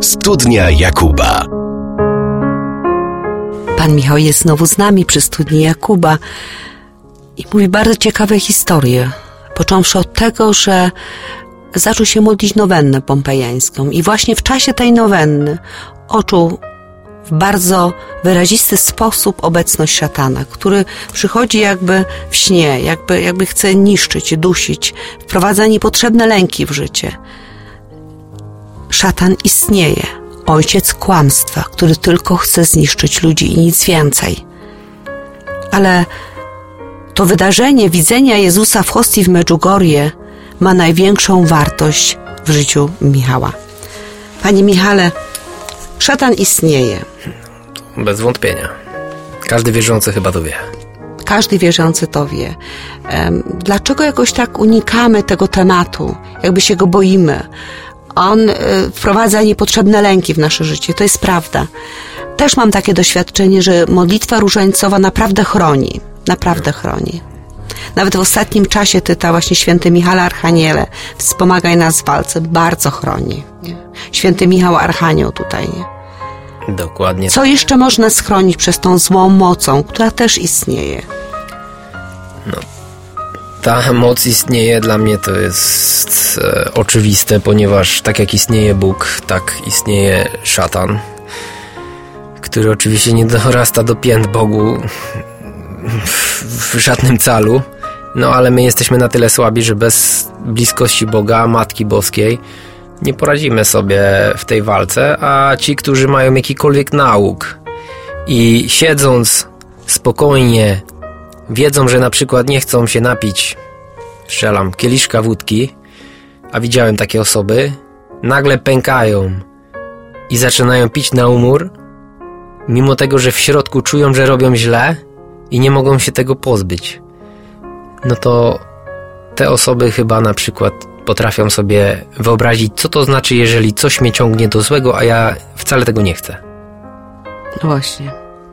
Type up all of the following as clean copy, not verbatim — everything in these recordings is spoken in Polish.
Studnia Jakuba. Pan Michał jest znowu z nami przy Studni Jakuba i mówi bardzo ciekawe historie. Począwszy od tego, że zaczął się modlić nowennę pompejańską i właśnie w czasie tej nowenny odczuł w bardzo wyrazisty sposób obecność szatana, który przychodzi jakby w śnie, jakby chce niszczyć, dusić, wprowadza niepotrzebne lęki w życie. Szatan istnieje, ojciec kłamstwa, który tylko chce zniszczyć ludzi i nic więcej. Ale to wydarzenie widzenia Jezusa w hostii w Medjugorje ma największą wartość w życiu Michała. Panie Michale, szatan istnieje. Bez wątpienia. Każdy wierzący chyba to wie. Każdy wierzący to wie. Dlaczego jakoś tak unikamy tego tematu? Jakby się go boimy? On wprowadza niepotrzebne lęki w nasze życie. To jest prawda. Też mam takie doświadczenie, że modlitwa różańcowa naprawdę chroni. Naprawdę chroni. Nawet w ostatnim czasie ta właśnie święty Michale Archaniele, wspomagaj nas w walce, bardzo chroni. Nie? Święty Michał Archanioł tutaj. Nie? Dokładnie. Co jeszcze można schronić przez tą złą mocą, która też istnieje? No, ta moc istnieje, dla mnie to jest oczywiste, ponieważ tak jak istnieje Bóg, tak istnieje szatan, który oczywiście nie dorasta do pięt Bogu w żadnym calu, no ale my jesteśmy na tyle słabi, że bez bliskości Boga, Matki Boskiej nie poradzimy sobie w tej walce, a ci, którzy mają jakikolwiek nauk i siedząc spokojnie wiedzą, że na przykład nie chcą się napić, strzelam, kieliszka wódki, a widziałem takie osoby, nagle pękają i zaczynają pić na umór, mimo tego, że w środku czują, że robią źle i nie mogą się tego pozbyć. No to te osoby chyba na przykład potrafią sobie wyobrazić, co to znaczy, jeżeli coś mnie ciągnie do złego, a ja wcale tego nie chcę. No właśnie.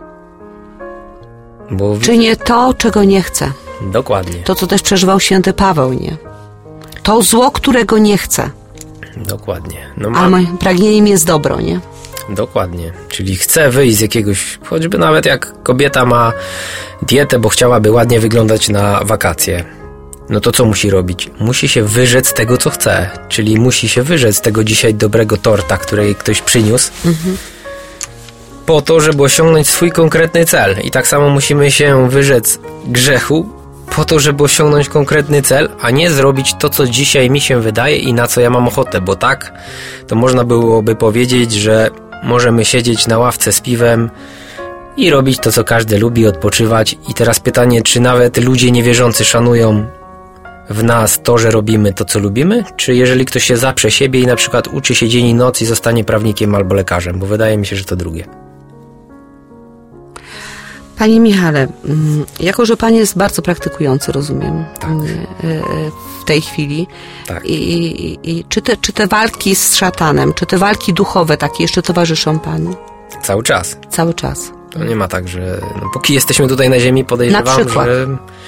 Bo Czynię to, czego nie chcę. Dokładnie. To, co też przeżywał święty Paweł, nie? To zło, którego nie chcę. Dokładnie. Ale moim pragnieniem jest dobro, nie? Dokładnie. Czyli chcę wyjść z jakiegoś, choćby nawet jak kobieta ma dietę, bo chciałaby ładnie wyglądać na wakacje. No to co musi robić? Musi się wyrzec z tego, co chce. Czyli musi się wyrzec z tego dzisiaj dobrego torta, który jej ktoś przyniósł. Po to, żeby osiągnąć swój konkretny cel. I tak samo musimy się wyrzec grzechu po to, żeby osiągnąć konkretny cel, a nie zrobić to, co dzisiaj mi się wydaje i na co ja mam ochotę, bo tak to można byłoby powiedzieć, że możemy siedzieć na ławce z piwem i robić to, co każdy lubi, odpoczywać. I teraz pytanie, czy nawet ludzie niewierzący szanują w nas to, że robimy to, co lubimy? Czy jeżeli ktoś się zaprze siebie i na przykład uczy się dzień i noc i zostanie prawnikiem albo lekarzem? Bo wydaje mi się, że to drugie. Panie Michale, jako że Pan jest bardzo praktykujący, rozumiem, tak. w tej chwili. Tak. I czy te walki z szatanem, czy te walki duchowe takie jeszcze towarzyszą Panu? Cały czas. Cały czas. To nie ma tak, że póki jesteśmy tutaj na ziemi, podejrzewam, że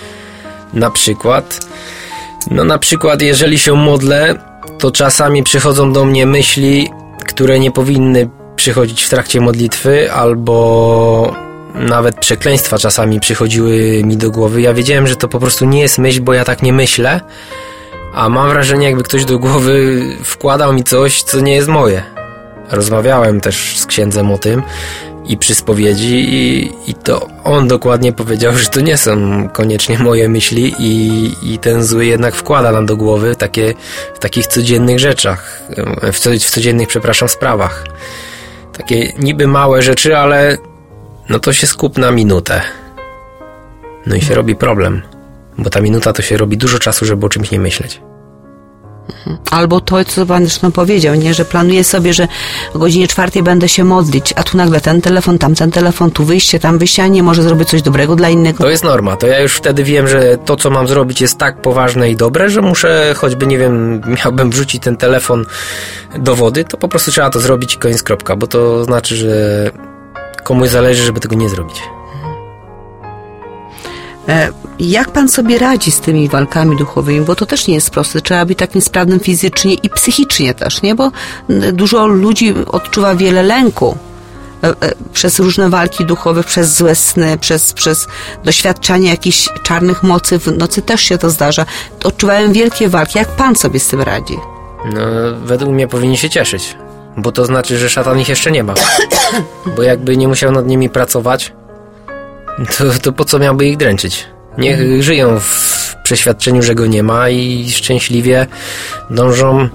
na przykład jeżeli się modlę, to czasami przychodzą do mnie myśli, które nie powinny przychodzić w trakcie modlitwy, albo nawet przekleństwa czasami przychodziły mi do głowy. Ja wiedziałem, że to po prostu nie jest myśl, bo ja tak nie myślę, a mam wrażenie, jakby ktoś do głowy wkładał mi coś, co nie jest moje. Rozmawiałem też z księdzem o tym i przy spowiedzi i to on dokładnie powiedział, że to nie są koniecznie moje myśli i ten zły jednak wkłada nam do głowy w takich codziennych rzeczach, w codziennych, sprawach. Takie niby małe rzeczy, ale no to się skup na minutę. No i się robi problem, bo ta minuta to się robi dużo czasu, żeby o czymś nie myśleć. Albo to, co Pan zresztą powiedział, nie? Że planuję sobie, że o godzinie 4 będę się modlić, a tu nagle ten telefon, tamten telefon, tu wyjście, tam wyjście, a nie, może zrobić coś dobrego dla innego. To jest norma, to ja już wtedy wiem, że to, co mam zrobić, jest tak poważne i dobre, że muszę, choćby, nie wiem, miałbym wrzucić ten telefon do wody, to po prostu trzeba to zrobić i koniec, kropka, bo to znaczy, że komuś zależy, żeby tego nie zrobić. Jak pan sobie radzi z tymi walkami duchowymi? Bo to też nie jest proste. Trzeba być takim sprawnym fizycznie i psychicznie też, nie? Bo dużo ludzi odczuwa wiele lęku przez różne walki duchowe, przez złe sny, przez doświadczanie jakichś czarnych mocy. W nocy też się to zdarza. Odczuwają wielkie walki. Jak pan sobie z tym radzi? No, według mnie powinni się cieszyć, bo to znaczy, że szatan ich jeszcze nie ma. Bo jakby nie musiał nad nimi pracować, to po co miałby ich dręczyć? Niech żyją w przeświadczeniu, że go nie ma i szczęśliwie dążą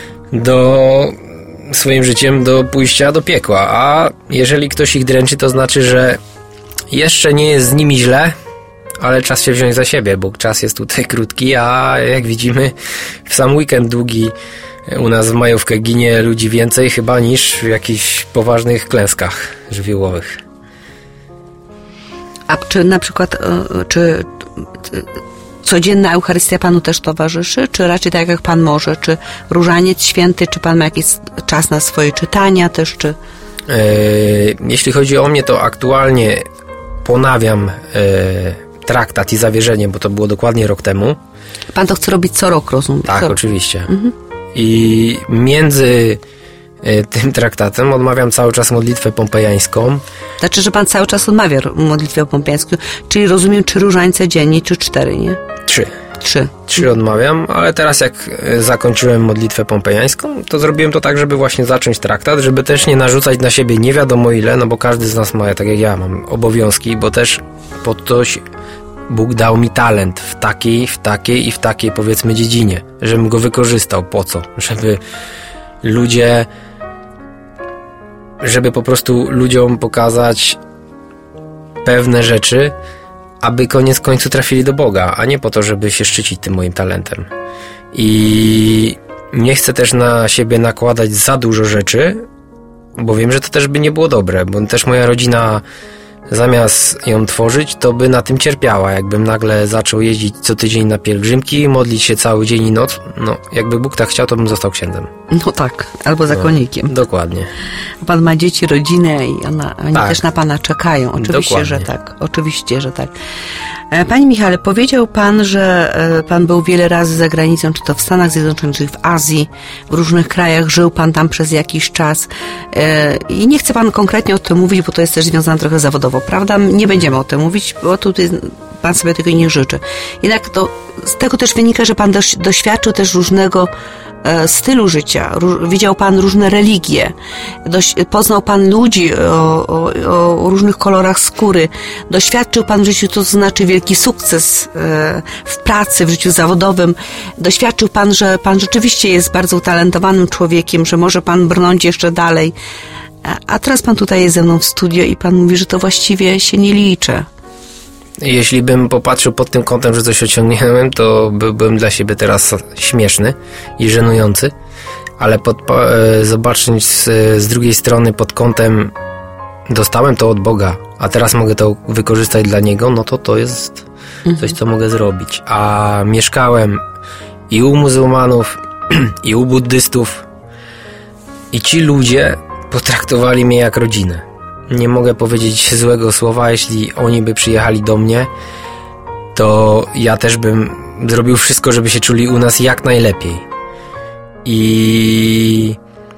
swoim życiem do pójścia do piekła. A jeżeli ktoś ich dręczy, to znaczy, że jeszcze nie jest z nimi źle, ale czas się wziąć za siebie, bo czas jest tutaj krótki, a jak widzimy, w sam weekend długi u nas w majówkę ginie ludzi więcej chyba niż w jakichś poważnych klęskach żywiołowych. A czy na przykład czy codzienna Eucharystia panu też towarzyszy? Czy raczej tak jak pan może? Czy różaniec święty? Czy pan ma jakiś czas na swoje czytania też? Czy... Jeśli chodzi o mnie, to aktualnie ponawiam traktat i zawierzenie, bo to było dokładnie rok temu. Pan to chce robić co rok, rozumiem? Tak, oczywiście. Mhm. I między tym traktatem odmawiam cały czas modlitwę pompejańską. Znaczy, że pan cały czas odmawia modlitwę pompejańską, czyli rozumiem 3 różańce dziennie, czy 4, nie? 3 odmawiam, ale teraz jak zakończyłem modlitwę pompejańską, to zrobiłem to tak, żeby właśnie zacząć traktat, żeby też nie narzucać na siebie nie wiadomo ile, no bo każdy z nas ma, tak jak ja, mam obowiązki, bo też pod coś Bóg dał mi talent w takiej powiedzmy dziedzinie, żebym go wykorzystał. Po co? Żeby po prostu ludziom pokazać pewne rzeczy, aby koniec końców trafili do Boga, a nie po to, żeby się szczycić tym moim talentem. I nie chcę też na siebie nakładać za dużo rzeczy, bo wiem, że to też by nie było dobre, bo też moja rodzina zamiast ją tworzyć, to by na tym cierpiała. Jakbym nagle zaczął jeździć co tydzień na pielgrzymki, modlić się cały dzień i noc, no jakby Bóg tak chciał, to bym został księdzem. No tak, albo zakonnikiem. No, dokładnie. Pan ma dzieci, rodzinę i oni tak też na pana czekają. Oczywiście, dokładnie. że tak. Oczywiście, że tak. Panie Michale, powiedział pan, że pan był wiele razy za granicą, czy to w Stanach Zjednoczonych, czy w Azji, w różnych krajach, żył pan tam przez jakiś czas i nie chce pan konkretnie o tym mówić, bo to jest też związane trochę zawodowo, prawda? Nie będziemy o tym mówić, bo tutaj pan sobie tego nie życzy. Jednak to z tego też wynika, że pan doświadczył też różnego stylu życia. Widział pan różne religie. Poznał pan ludzi o różnych kolorach skóry. Doświadczył pan w życiu, to znaczy wielki sukces w pracy, w życiu zawodowym. Doświadczył pan, że pan rzeczywiście jest bardzo utalentowanym człowiekiem, że może pan brnąć jeszcze dalej. A teraz pan tutaj jest ze mną w studio i pan mówi, że to właściwie się nie liczy. Jeśli bym popatrzył pod tym kątem, że coś osiągnąłem, to byłbym dla siebie teraz śmieszny i żenujący, ale zobaczyć z drugiej strony pod kątem dostałem to od Boga, a teraz mogę to wykorzystać dla Niego, no to jest coś, co mogę zrobić. A mieszkałem i u muzułmanów, i u buddystów i ci ludzie potraktowali mnie jak rodzinę. Nie mogę powiedzieć złego słowa, jeśli oni by przyjechali do mnie, to ja też bym zrobił wszystko, żeby się czuli u nas jak najlepiej. I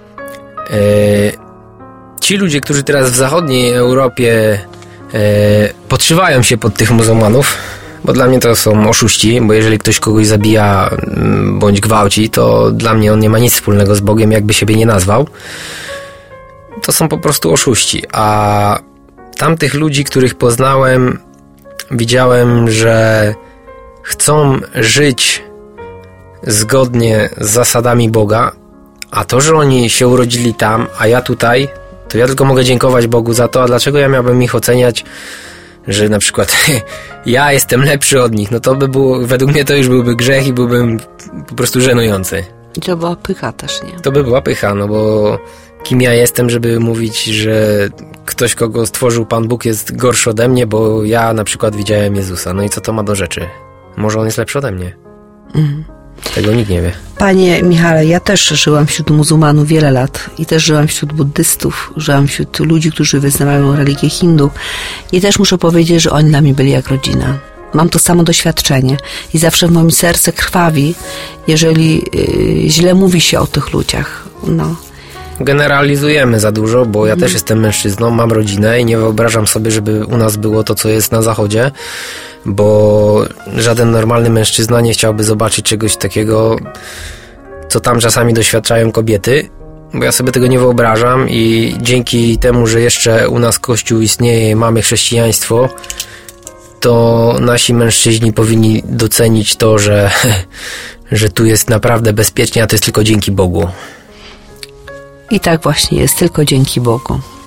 ci ludzie, którzy teraz w zachodniej Europie podszywają się pod tych muzułmanów, bo dla mnie to są oszuści, bo jeżeli ktoś kogoś zabija bądź gwałci, to dla mnie on nie ma nic wspólnego z Bogiem, jakby siebie nie nazwał. To są po prostu oszuści, a tamtych ludzi, których poznałem, widziałem, że chcą żyć zgodnie z zasadami Boga, a to, że oni się urodzili tam, a ja tutaj, to ja tylko mogę dziękować Bogu za to, a dlaczego ja miałbym ich oceniać, że na przykład ja jestem lepszy od nich, no to by było, według mnie to już byłby grzech i byłbym po prostu żenujący. I to była pycha też, nie? To by była pycha, no bo kim ja jestem, żeby mówić, że ktoś, kogo stworzył Pan Bóg, jest gorszy ode mnie, bo ja na przykład widziałem Jezusa. No i co to ma do rzeczy? Może on jest lepszy ode mnie. Tego nikt nie wie. Panie Michale, ja też żyłam wśród muzułmanów wiele lat i też żyłam wśród buddystów, żyłam wśród ludzi, którzy wyznawają religię hindu i też muszę powiedzieć, że oni dla mnie byli jak rodzina. mam to samo doświadczenie i zawsze w moim serce krwawi, jeżeli źle mówi się o tych ludziach. No. Generalizujemy za dużo, bo ja też jestem mężczyzną, mam rodzinę i nie wyobrażam sobie, żeby u nas było to, co jest na zachodzie, bo żaden normalny mężczyzna nie chciałby zobaczyć czegoś takiego, co tam czasami doświadczają kobiety, bo ja sobie tego nie wyobrażam i dzięki temu, że jeszcze u nas Kościół istnieje, mamy chrześcijaństwo, to nasi mężczyźni powinni docenić to, że tu jest naprawdę bezpiecznie, a to jest tylko dzięki Bogu. I tak właśnie jest, tylko dzięki Bogu.